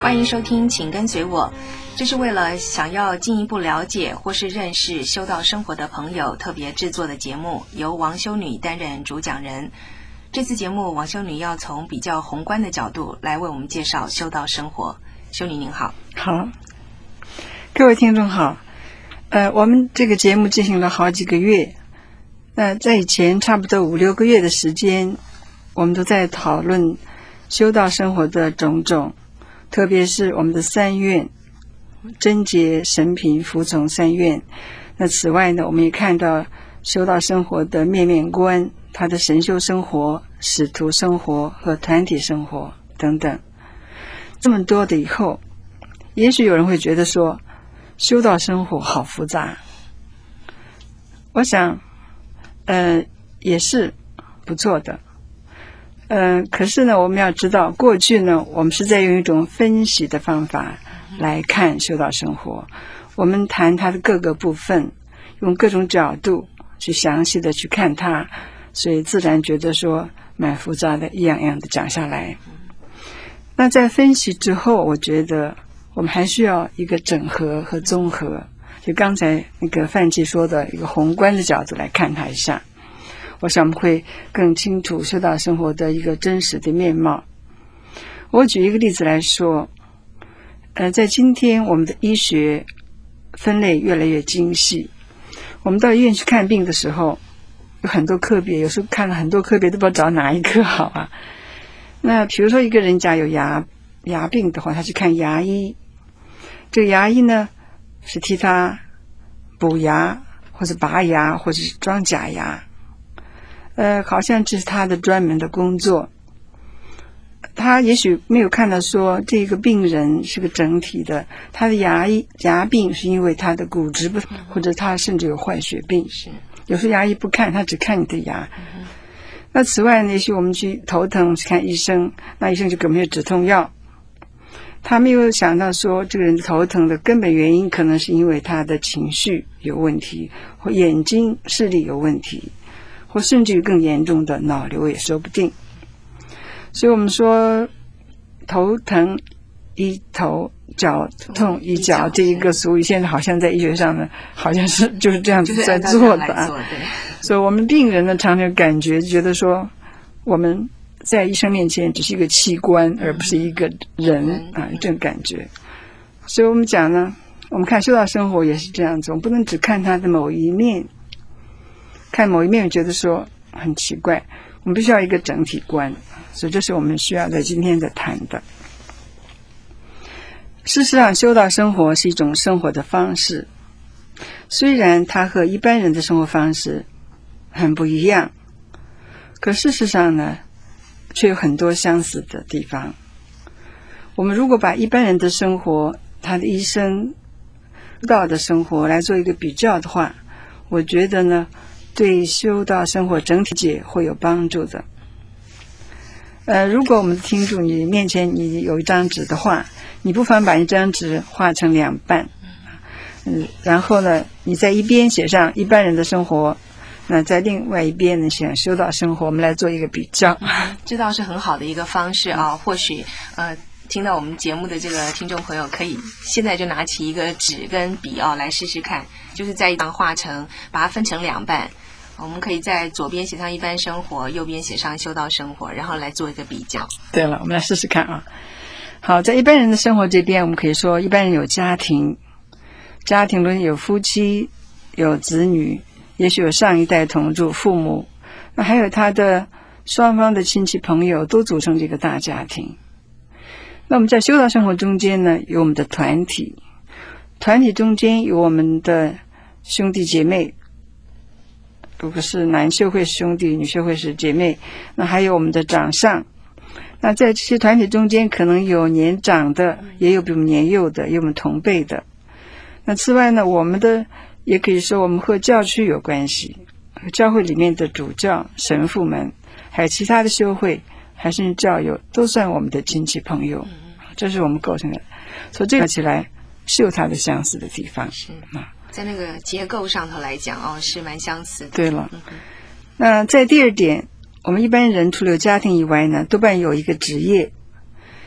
欢迎收听请跟随我，这是为了想要进一步了解或是认识修道生活的朋友特别制作的节目，由王修女担任主讲人。这次节目王修女要从比较宏观的角度来为我们介绍修道生活。修女您好。 好，各位听众好。我们这个节目进行了好几个月，在以前差不多5-6个月的时间，我们都在讨论修道生活的种种，特别是我们的三愿，贞洁、神品、服从三愿。那此外呢，我们也看到修道生活的面面观，他的神修生活、使徒生活和团体生活等等。这么多的以后，也许有人会觉得说修道生活好复杂。我想也是不错的。可是呢，我们要知道，过去呢，我们是在用一种分析的方法来看修道生活。我们谈它的各个部分，用各种角度去详细的去看它，所以自然觉得说蛮复杂的，一样样的讲下来。那在分析之后，我觉得我们还需要一个整合和综合，就刚才那个范季说的一个宏观的角度来看它一下。我想我们会更清楚修道生活的一个真实的面貌。我举一个例子来说，在今天我们的医学分类越来越精细，我们到医院去看病的时候，有很多科别，有时候看了很多科别都不知道找哪一科好啊。那比如说一个人家有牙病的话，他去看牙医，这个牙医呢是替他补牙或者拔牙或者是装假牙。好像这是他的专门的工作。他也许没有看到说这个病人是个整体的，他的牙病是因为他的骨质不同，或者他甚至有坏血病。有时候牙医不看，他只看你的牙。那此外呢，也许我们去头疼去看医生，那医生就给我们止痛药。他没有想到说这个人头疼的根本原因可能是因为他的情绪有问题，或眼睛视力有问题，或甚至于更严重的脑瘤也说不定。所以我们说头疼医头，脚痛医脚，这一个俗语现在好像在医学上呢，好像是就是这样子在做的啊。所以我们病人呢常常觉得说我们在医生面前只是一个器官，而不是一个人啊，这种感觉。所以我们讲呢，我们看修道生活也是这样子，我们不能只看它的某一面，看某一面觉得说很奇怪，我们必须要一个整体观。所以这是我们需要在今天的谈的。事实上，修道生活是一种生活的方式，虽然它和一般人的生活方式很不一样，可事实上呢却有很多相似的地方。我们如果把一般人的生活，他的一生修道的生活来做一个比较的话，我觉得呢对修道生活整体解会有帮助的。如果我们的听众你面前你有一张纸的话，你不妨把一张纸画成2半，然后呢你在一边写上一般人的生活，那在另外一边呢写上修道生活，我们来做一个比较。 这倒是很好的一个方式啊。或许听到我们节目的这个听众朋友可以现在就拿起一个纸跟笔来试试看，就是在一张画成，把它分成2半，我们可以在左边写上一般生活，右边写上修道生活，然后来做一个比较。 对了，我们来试试看啊。好，在一般人的生活这边，我们可以说一般人有家庭，家庭中有夫妻，有子女，也许有上一代同住父母，那还有他的双方的亲戚朋友，都组成这个大家庭。那我们在修道生活中间呢，有我们的团体，团体中间有我们的兄弟姐妹，如果是男修会是兄弟，女修会是姐妹，那还有我们的长上。那在这些团体中间可能有年长的，也有比我们年幼的，也有我们同辈的。那此外呢，我们的也可以说我们和教区有关系，教会里面的主教、神父们，还有其他的修会，还是教友，都算我们的亲戚朋友，这是我们构成的。所以这个起来是有它的相似的地方。 是在那个结构上头来讲是蛮相似的。 对了，那在第二点，我们一般人除了有家庭以外呢，多半有一个职业。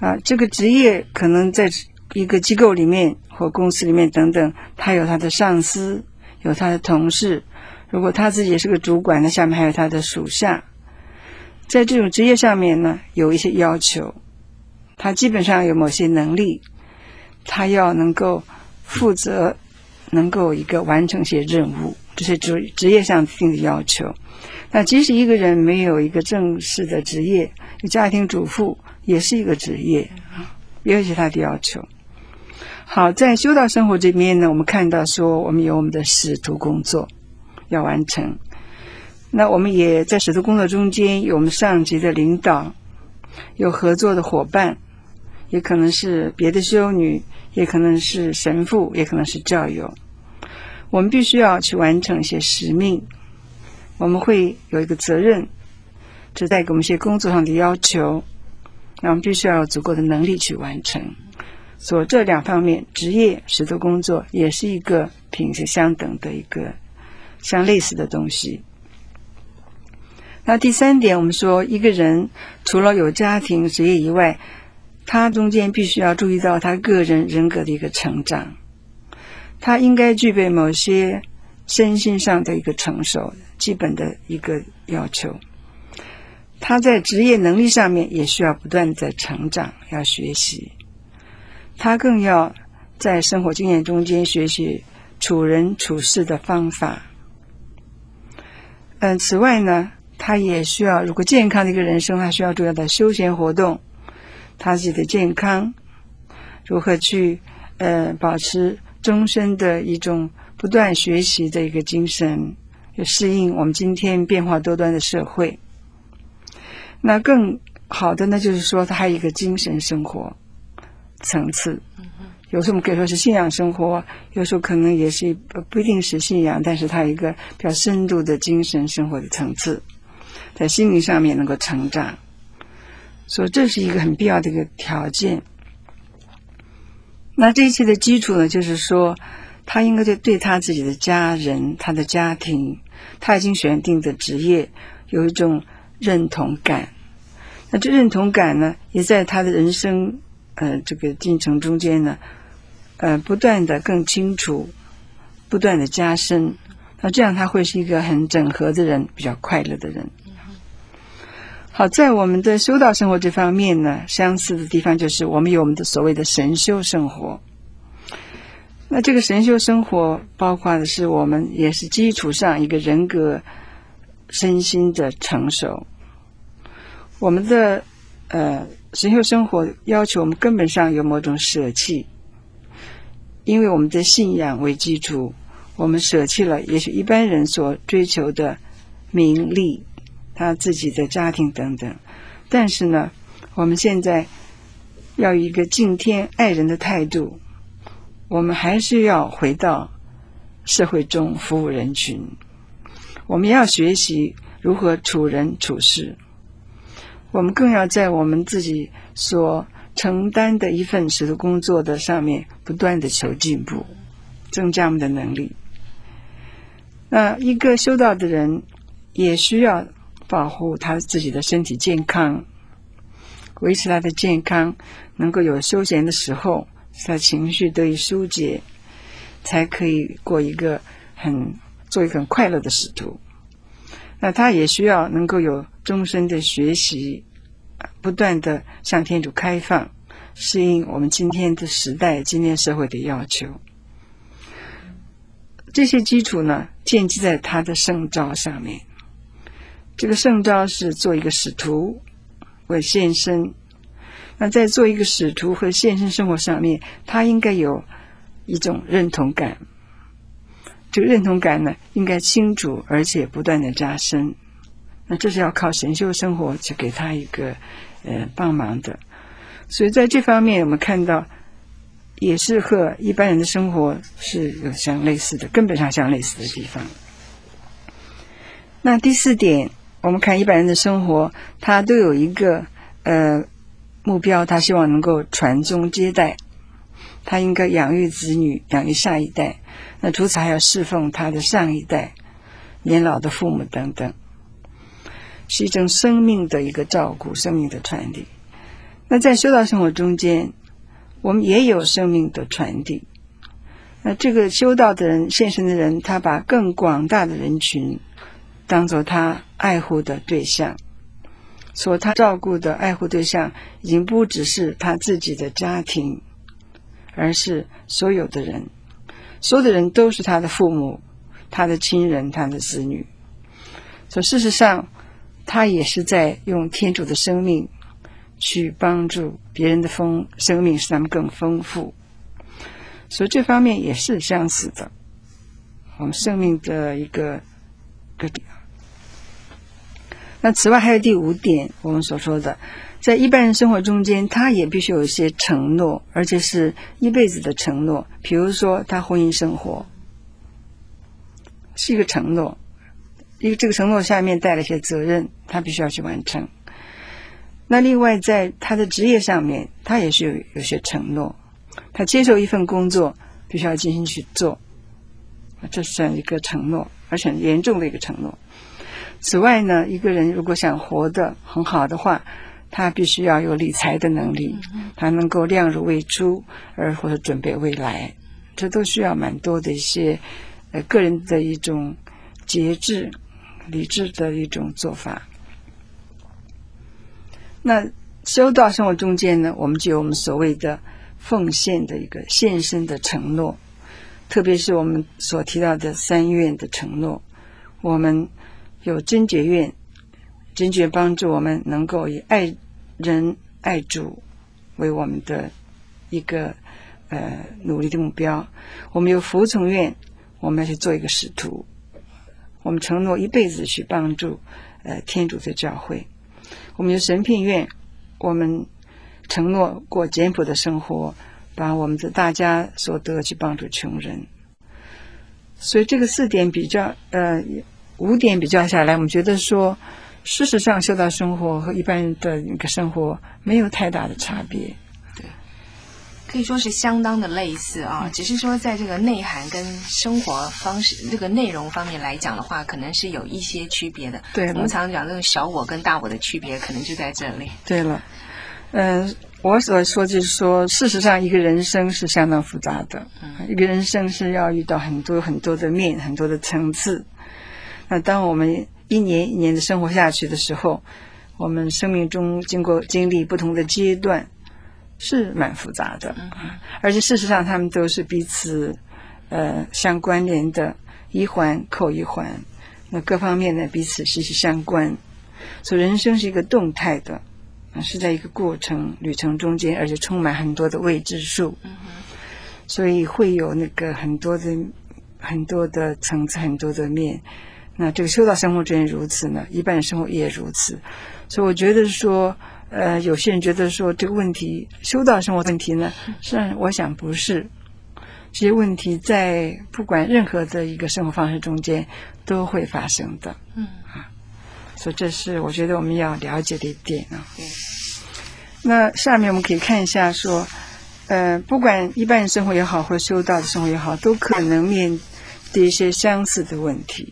这个职业可能在一个机构里面或公司里面等等，他有他的上司，有他的同事，如果他自己也是个主管，那下面还有他的属下。在这种职业上面呢，有一些要求，他基本上有某些能力，他要能够负责，能够一个完成一些任务，这是职业上定的要求。那即使一个人没有一个正式的职业，家庭主妇也是一个职业，也有其他的要求。好，在修道生活这边呢，我们看到说我们有我们的使徒工作要完成。那我们也在使徒工作中间有我们上级的领导，有合作的伙伴，也可能是别的修女，也可能是神父，也可能是教友。我们必须要去完成一些使命，我们会有一个责任，这带给我们一些工作上的要求，那我们必须要有足够的能力去完成。所以这两方面，职业、使徒工作也是一个品质相等的一个相类似的东西。那第三点，我们说一个人除了有家庭职业以外，他中间必须要注意到他个人人格的一个成长，他应该具备某些身心上的一个成熟基本的一个要求，他在职业能力上面也需要不断的成长，要学习，他更要在生活经验中间学习处人处事的方法。此外呢，他也需要，如果健康的一个人生，他需要注意到休闲活动，他自己的健康，如何去保持终身的一种不断学习的一个精神，适应我们今天变化多端的社会。那更好的呢，就是说他还有一个精神生活层次，有时候我们可以说是信仰生活，有时候可能也是不一定是信仰，但是他有一个比较深度的精神生活的层次，在心灵上面能够成长，所以这是一个很必要的一个条件。那这一切的基础呢，就是说他应该对他自己的家人，他的家庭，他已经选定的职业有一种认同感。那这认同感呢，也在他的人生这个进程中间呢不断的更清楚，不断的加深，那这样他会是一个很整合的人，比较快乐的人。好，在我们的修道生活这方面呢，相似的地方就是我们有我们的所谓的神修生活。那这个神修生活包括的是我们也是基础上一个人格身心的成熟。我们的神修生活要求我们根本上有某种舍弃，因为我们的信仰为基础，我们舍弃了也许一般人所追求的名利，他自己的家庭等等，但是呢，我们现在要有一个敬天爱人的态度，我们还是要回到社会中服务人群，我们要学习如何处人处事，我们更要在我们自己所承担的一份使徒工作的上面不断的求进步，增加我们的能力。那一个修道的人也需要保护他自己的身体健康，维持他的健康，能够有休闲的时候，使他情绪得以疏解，才可以做一个很快乐的使徒。那他也需要能够有终身的学习，不断的向天主开放，适应我们今天的时代，今天社会的要求。这些基础呢，建基在他的圣召上面。这个圣召是做一个使徒或献身，那在做一个使徒和献身生活上面，他应该有一种认同感，这个认同感呢，应该清楚而且不断的加深。那这是要靠神修生活去给他一个帮忙的。所以在这方面我们看到也是和一般人的生活是有相类似的，根本上相类似的地方。那第四点，我们看一般人的生活，他都有一个目标，他希望能够传宗接代，他应该养育子女，养育下一代，那除此还要侍奉他的上一代，年老的父母等等，是一种生命的一个照顾，生命的传递。 那在修道生活中间，我们也有生命的传递。那这个修道的人、献身的人，他把更广大的人群当作他爱护的对象，所他照顾的爱护对象已经不只是他自己的家庭，而是所有的人。所有的人都是他的父母、他的亲人、他的子女。所以事实上，他也是在用天主的生命去帮助别人的生命，使他们更丰富。所以这方面也是相似的，我们生命的一个点。那此外还有第5点，我们所说的，在一般人生活中间，他也必须有一些承诺，而且是一辈子的承诺。比如说他婚姻生活是一个承诺，这个承诺下面带了一些责任，他必须要去完成。那另外在他的职业上面，他也是有些承诺，他接受一份工作必须要尽心去做，这是一个承诺，而且很严重的一个承诺。此外呢，一个人如果想活得很好的话，他必须要有理财的能力，他能够量入为出，或者准备未来，这都需要蛮多的一些个人的一种节制、理智的一种做法。那修道生活中间呢，我们就有我们所谓的奉献的一个献身的承诺，特别是我们所提到的3愿的承诺。我们有贞洁愿，贞洁帮助我们能够以爱人爱主为我们的一个努力的目标。我们有服从愿，我们要去做一个使徒，我们承诺一辈子去帮助天主的教会。我们有神聘愿，我们承诺过简朴的生活，把我们的大家所得去帮助穷人。所以这个5点比较下来，我们觉得说，事实上修道生活和一般人的一个生活没有太大的差别。 对，可以说是相当的类似啊，只是说在这个内涵跟生活方式这个内容方面来讲的话，可能是有一些区别的。 对， 我们常常讲这个小我跟大我的区别，可能就在这里。 对了，我所说就是说，事实上一个人生是相当复杂的，一个人生是要遇到很多很多的面，很多的层次。那当我们一年一年的生活下去的时候，我们生命中经历不同的阶段，是蛮复杂的，而且事实上他们都是彼此相关联的，一环扣一环，那各方面呢彼此息息相关。所以人生是一个动态的，是在一个旅程中间，而且充满很多的未知数，所以会有那个很多的层次，很多的面。那这个修道生活中也如此呢，一般人生活也如此。所以我觉得说有些人觉得说这个问题，修道生活问题呢，实际上我想不是，这些问题在不管任何的一个生活方式中间都会发生的。所以这是我觉得我们要了解的一点啊。那下面我们可以看一下说不管一般人生活也好，或者修道的生活也好，都可能面对一些相似的问题。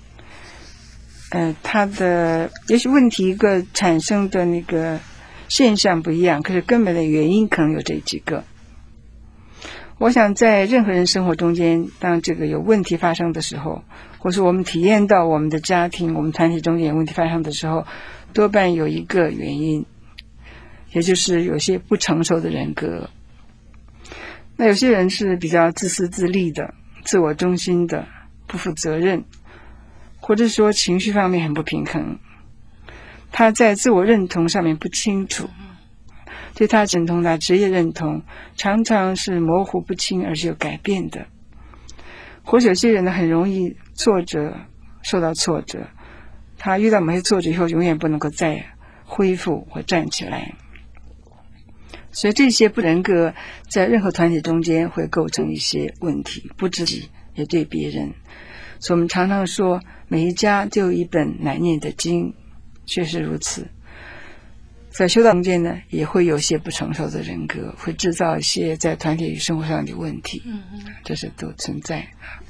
它的也许问题一个产生的那个现象不一样，可是根本的原因可能有这几个。我想在任何人生活中间，当这个有问题发生的时候，或是我们体验到我们的家庭、我们团体中间有问题发生的时候，多半有一个原因，也就是有些不成熟的人格。那有些人是比较自私自利的、自我中心的、不负责任，或者说情绪方面很不平衡，他在自我认同上面不清楚，对他认同的职业认同常常是模糊不清，而且有改变的。或者有些人呢很容易受到挫折，他遇到某些挫折以后永远不能够再恢复或站起来。所以这些不人格在任何团体中间会构成一些问题，不自己也对别人。所以我们常常说每一家都有一本难念的经，确实如此。在修道中间呢，也会有些不成熟的人格，会制造一些在团体生活上的问题，这是都存在。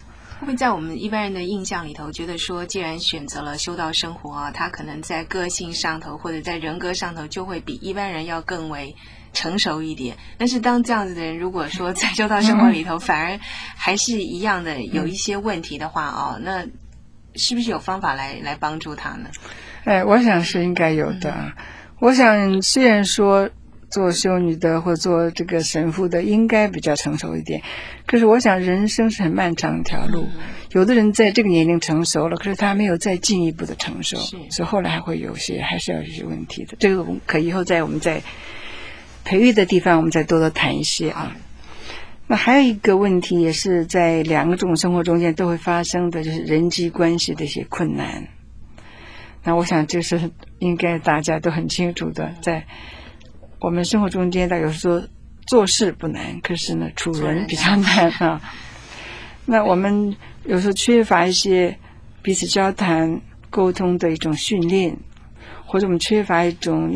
不会在我们一般人的印象里头，觉得说，既然选择了修道生活啊，他可能在个性上头或者在人格上头，就会比一般人要更为成熟一点。但是当这样子的人，如果说在修道生活里头，反而还是一样的有一些问题的话哦，那是不是有方法来帮助他呢？ 我想是应该有的。我想虽然说做修女的或做这个神父的应该比较成熟一点，可是我想人生是很漫长的一条路，有的人在这个年龄成熟了，可是他没有再进一步的成熟，所以后来还会还是要有些问题的。这个可以后我们在培育的地方我们再多多谈一些啊。那还有一个问题也是在两个这种生活中间都会发生的，就是人际关系的一些困难。那我想这是应该大家都很清楚的，在我们生活中间有时候做事不难，可是呢处人比较难啊。那我们有时候缺乏一些彼此交谈沟通的一种训练，或者我们缺乏一种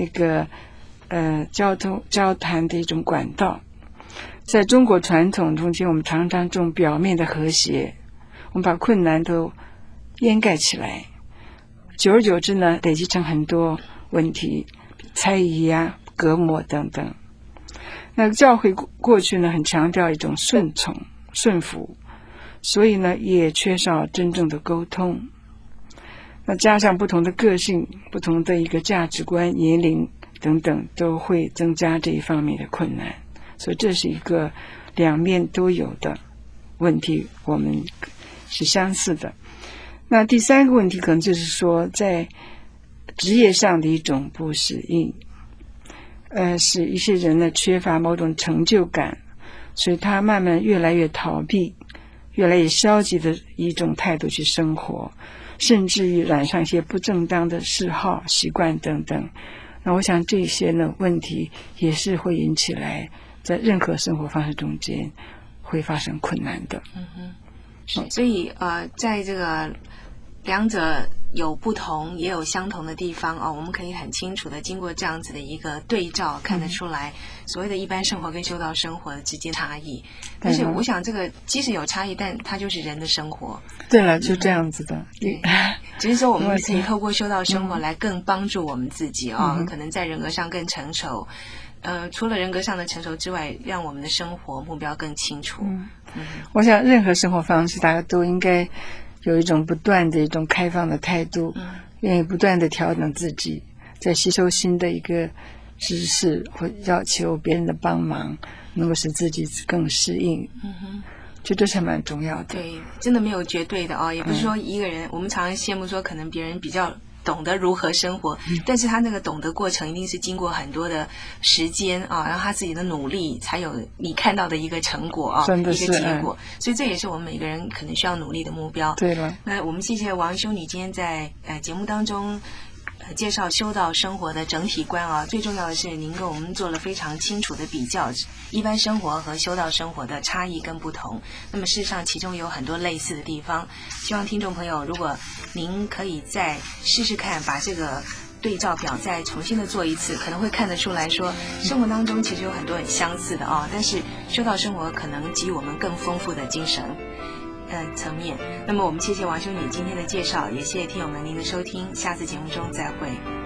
交谈的一种管道。在中国传统中间，我们常常这种表面的和谐，我们把困难都掩盖起来，久而久之呢，累积成很多问题，猜疑啊、隔膜等等。那教会过去呢，很强调一种顺从、顺服，所以呢，也缺少真正的沟通。那加上不同的个性、不同的一个价值观、年龄等等，都会增加这一方面的困难。所以这是一个两面都有的问题，我们是相似的。那第三个问题可能就是说，在职业上的一种不适应，使一些人呢缺乏某种成就感，所以他慢慢越来越逃避，越来越消极的一种态度去生活，甚至于染上一些不正当的嗜好、习惯等等。那我想这些呢问题也是会引起来在任何生活方式中间会发生困难的。 所以在这个两者有不同也有相同的地方我们可以很清楚的经过这样子的一个对照看得出来所谓的一般生活跟修道生活之间差异。但是我想这个即使有差异，但它就是人的生活。 对了，就这样子的。 只是说我们可以透过修道生活来更帮助我们自己可能在人格上更成熟。除了人格上的成熟之外，让我们的生活目标更清楚。 我想任何生活方式大家都应该有一种不断的一种开放的态度，愿意不断的调整自己，在吸收新的一个知识或要求别人的帮忙，能够使自己更适应。就这是蛮重要的。 对，真的没有绝对的也不是说一个人我们常常羡慕说可能别人比较懂得如何生活，但是他那个懂得过程一定是经过很多的时间然后他自己的努力才有你看到的一个成果真的是一个结果。所以这也是我们每个人可能需要努力的目标。 对了， 那我们谢谢王修女今天在节目当中介绍修道生活的整体观最重要的是您跟我们做了非常清楚的比较，一般生活和修道生活的差异跟不同。那么事实上其中有很多类似的地方，希望听众朋友如果您可以再试试看把这个对照表再重新的做一次，可能会看得出来说生活当中其实有很多很相似的但是修道生活可能给予我们更丰富的精神层面。那么我们谢谢王修女今天的介绍，也谢谢听友们您的收听，下次节目中再会。